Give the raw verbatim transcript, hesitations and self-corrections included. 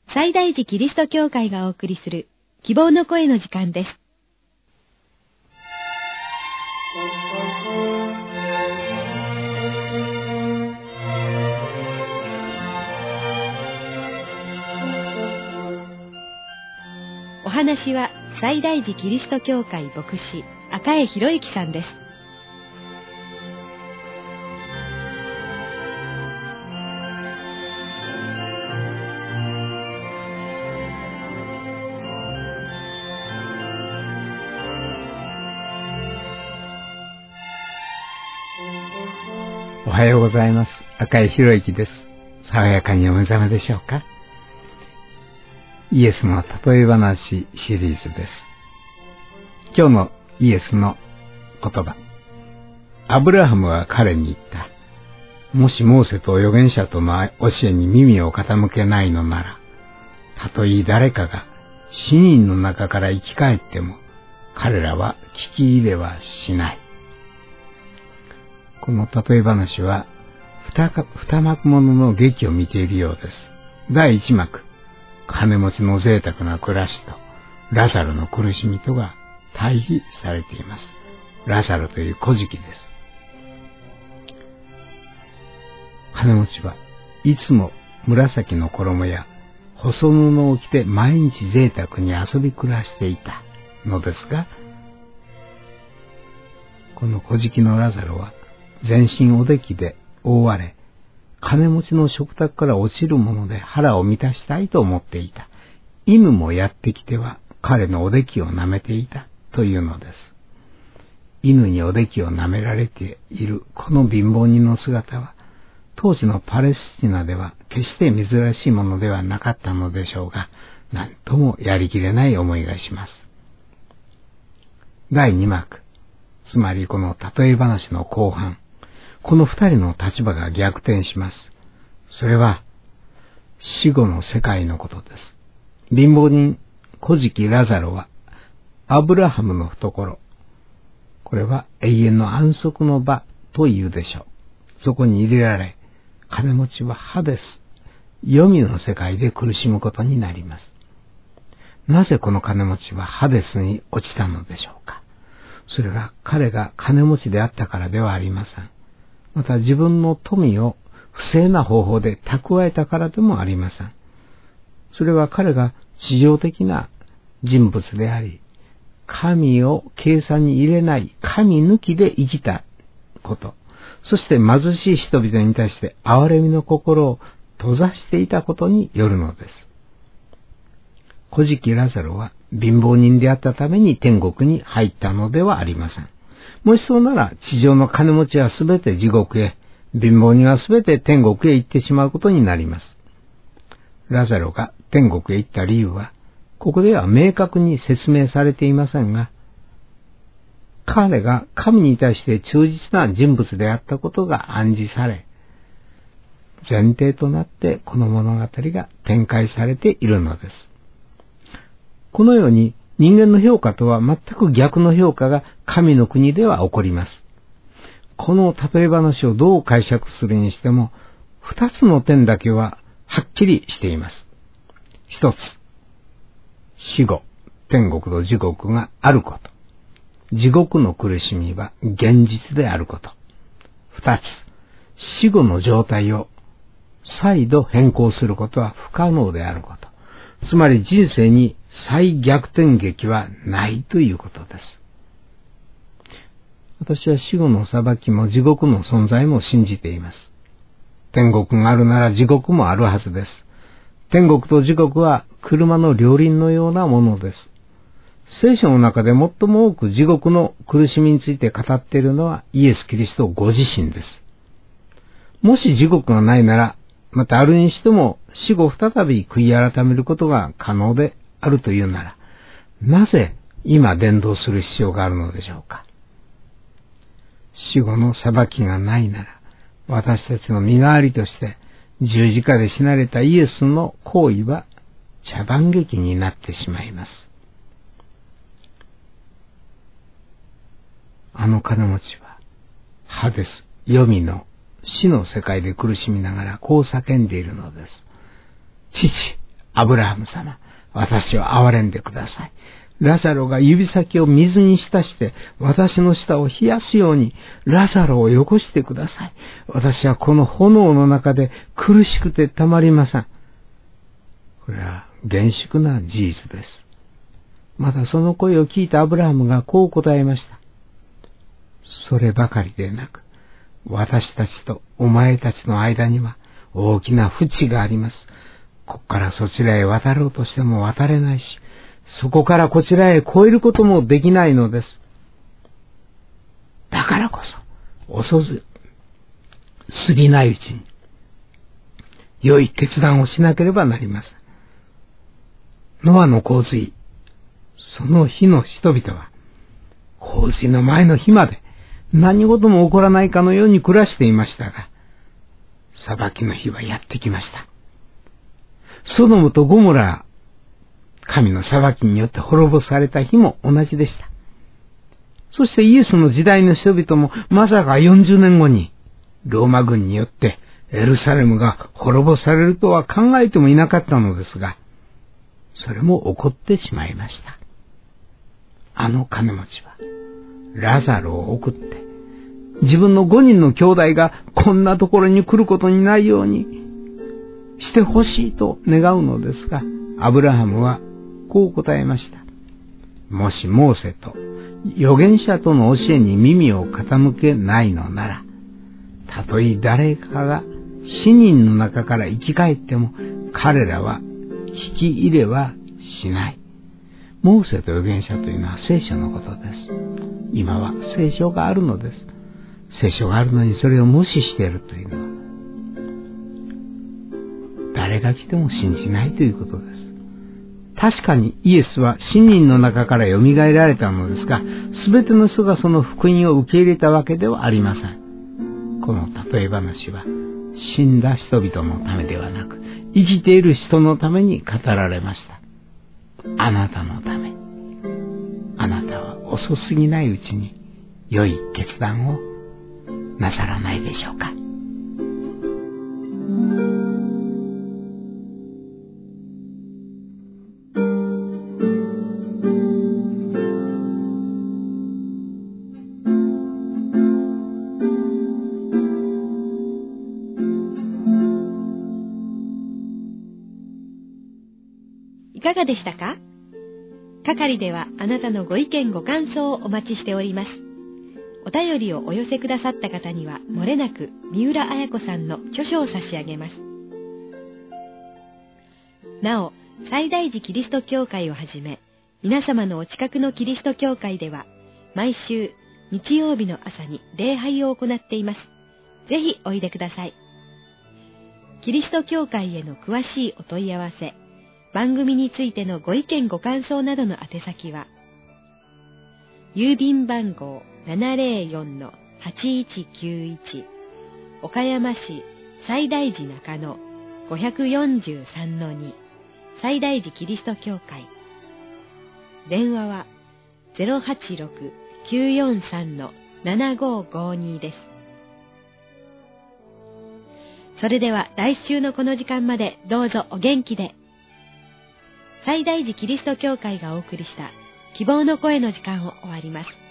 最大寺キリスト教会がお送りする希望の声の時間です。お話は最大寺キリスト教会牧師赤江博之さんです。 おはようございます。赤井博之です。爽やかにお目覚めでしょうか。イエスの例え話シリーズです。今日のイエスの言葉。アブラハムは彼に言った。もしモーセと預言者との教えに耳を傾けないのなら、たとえ誰かが死人の中から生き返っても、彼らは聞き入れはしない。この例え話は二幕ものの劇を見ているようです。だいいち幕、金持ちの贅沢な暮らしとラザロの苦しみとが対比されています。ラザロという小じきです。金持ちはいつも紫の衣や細布を着て毎日贅沢に遊び暮らしていたのですが、この小じきのラザロは全身おできで覆われ、金持ちの食卓から落ちるもので腹を満たしたいと思っていた。犬もやってきては彼のおできを舐めていたというのです。犬におできを舐められているこの貧乏人の姿は、当時のパレスチナでは決して珍しいものではなかったのでしょうが、なんともやりきれない思いがします。だいに幕、つまりこの例え話の後半、この二人の立場が逆転します。それは死後の世界のことです。貧乏人小じきラザロはアブラハムの懐、これは永遠の安息の場というでしょう。そこに入れられ、金持ちはハデス、黄泉の世界で苦しむことになります。なぜこの金持ちはハデスに落ちたのでしょうか。それは彼が金持ちであったからではありません。また自分の富を不正な方法で蓄えたからでもありません。それは彼が地上的な人物であり、神を計算に入れない神抜きで生きたこと、そして貧しい人々に対して憐れみの心を閉ざしていたことによるのです。小じきラザロは貧乏人であったために天国に入ったのではありません。もしそうなら地上の金持ちはすべて地獄へ、貧乏人はすべて天国へ行ってしまうことになります。ラザロが天国へ行った理由は、ここでは明確に説明されていませんが、彼が神に対して忠実な人物であったことが暗示され、前提となってこの物語が展開されているのです。このように人間の評価とは全く逆の評価が神の国では起こります。この例え話をどう解釈するにしても、二つの点だけははっきりしています。一つ、死後、天国と地獄があること。地獄の苦しみは現実であること。二つ、死後の状態を再度変更することは不可能であること。つまり人生に再逆転劇はないということです。私は死後の裁きも地獄の存在も信じています。天国があるなら地獄もあるはずです。天国と地獄は車の両輪のようなものです。聖書の中で最も多く地獄の苦しみについて語っているのはイエス・キリストご自身です。もし地獄がないなら、またあるにしても死後再び悔い改めることが可能であるというなら、なぜ今伝道する必要があるのでしょうか。死後の裁きがないなら、私たちの身代わりとして十字架で死なれたイエスの行為は茶番劇になってしまいます。あの金持ちはハデス、黄泉の死の世界で苦しみながらこう叫んでいるのです。父、 アブラハム様、私を憐れんでください。ラザロが指先を水に浸して私の舌を冷やすようにラザロをよこしてください。私はこの炎の中で苦しくてたまりません。これは厳粛な事実です。またその声を聞いたアブラハムがこう答えました。そればかりでなく、私たちとお前たちの間には大きな淵があります。ここからそちらへ渡ろうとしても渡れないし、そこからこちらへ越えることもできないのです。だからこそ、遅ず、過ぎないうちに、良い決断をしなければなりません。ノアの洪水、その日の人々は、洪水の前の日まで何事も起こらないかのように暮らしていましたが、裁きの日はやってきました。ソドムとゴモラ、神の裁きによって滅ぼされた日も同じでした。そしてイエスの時代の人々もまさかよんじゅうねんごにローマ軍によってエルサレムが滅ぼされるとは考えてもいなかったのですが、それも起こってしまいました。あの金持ちはラザロを送って、自分のごにんの兄弟がこんなところに来ることにないようにしてほしいと願うのですが、アブラハムはこう答えました。もしモーセと預言者との教えに耳を傾けないのなら、たとえ誰かが死人の中から生き返っても彼らは聞き入れはしない。モーセと預言者というのは聖書のことです。今は聖書があるのです。聖書があるのにそれを無視しているというのは、誰が来ても信じないということです。確かにイエスは死人の中から蘇られたのですが、すべての人がその福音を受け入れたわけではありません。この例え話は死んだ人々のためではなく、生きている人のために語られました。あなたのため。あなたは遅すぎないうちに良い決断をなさらないでしょうか。 いかがでしたか？係ではあなたのご意見ご感想をお待ちしております。お便りをお寄せくださった方にはもれなく三浦綾子さんの著書を差し上げます。なお、西大寺キリスト教会をはじめ、皆様のお近くのキリスト教会では毎週日曜日の朝に礼拝を行っています。ぜひおいでください。キリスト教会への詳しいお問い合わせ、番組についてのご意見ご感想などの宛先は、郵便番号 ななぜろよんのはちいちきゅういち 岡山市西大寺中野 ごよんさんのに 西大寺キリスト教会。電話は ゼロはちろく きゅうよんさん ななごごに です。それでは来週のこの時間までどうぞお元気で。西大寺キリスト教会がお送りした希望の声の時間を終わります。